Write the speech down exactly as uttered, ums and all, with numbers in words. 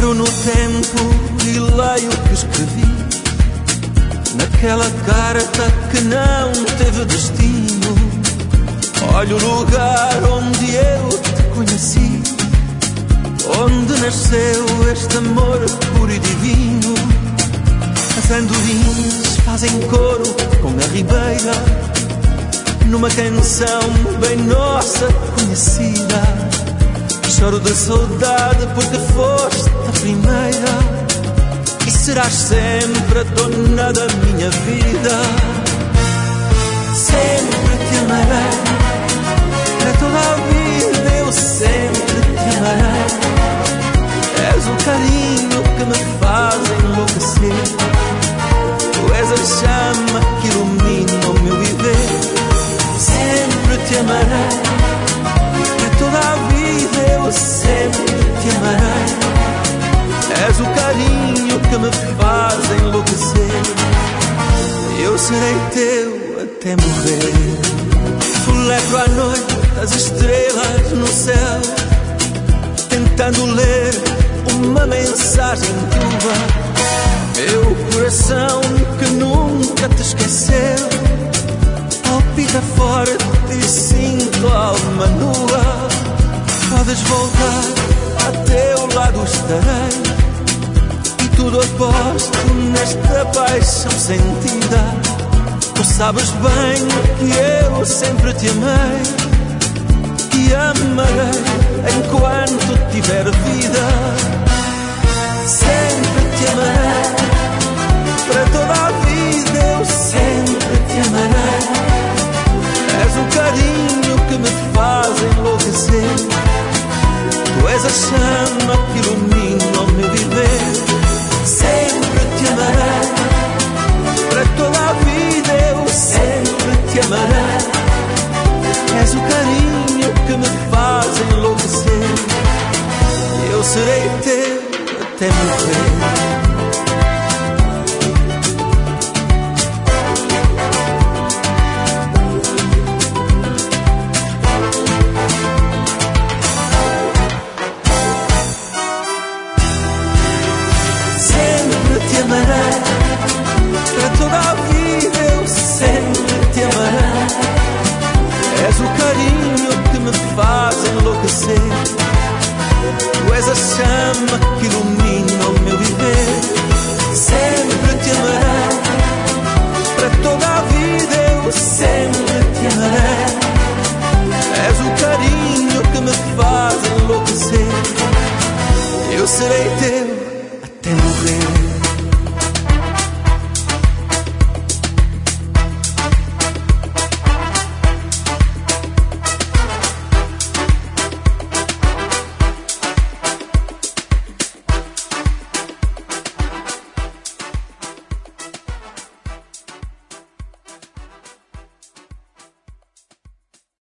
Paro no tempo e leio o que escrevi naquela carta que não teve destino. Olho o lugar onde eu te conheci, onde nasceu este amor puro e divino. As andorinhas fazem coro com a ribeira, numa canção bem nossa conhecida. Choro de saudade porque foste a primeira e serás sempre a dona da minha vida. Sempre te amarei, para toda a vida eu sempre te amarei. És o carinho que me faz enlouquecer, tu és a chama que ilumina o meu viver. Sempre te amarei, para toda a vida eu sempre te amarei. És o carinho que me faz enlouquecer, eu serei teu até morrer. Soletro à noite as estrelas no céu, tentando ler uma mensagem tua. Meu coração que nunca te esqueceu palpita forte e sinto a alma nua. Podes voltar, a teu lado estarei, e tudo aposto nesta paixão sentida. Tu sabes bem que eu sempre te amei e amarei enquanto tiver vida. Sempre te amarei, para toda a vida eu sempre te amarei. És o carinho que me faz enlouquecer, tu és a chama que ilumina o meu viver. Sempre te amarei, para toda a vida eu sempre te amarei. És o carinho que me faz enlouquecer, eu serei teu até morrer. Para toda a vida eu sempre te amarei. És o carinho que me faz enlouquecer, tu és a chama que ilumina o meu viver. Sempre te amarei, para toda a vida eu sempre te amarei. És o carinho que me faz enlouquecer, eu serei teu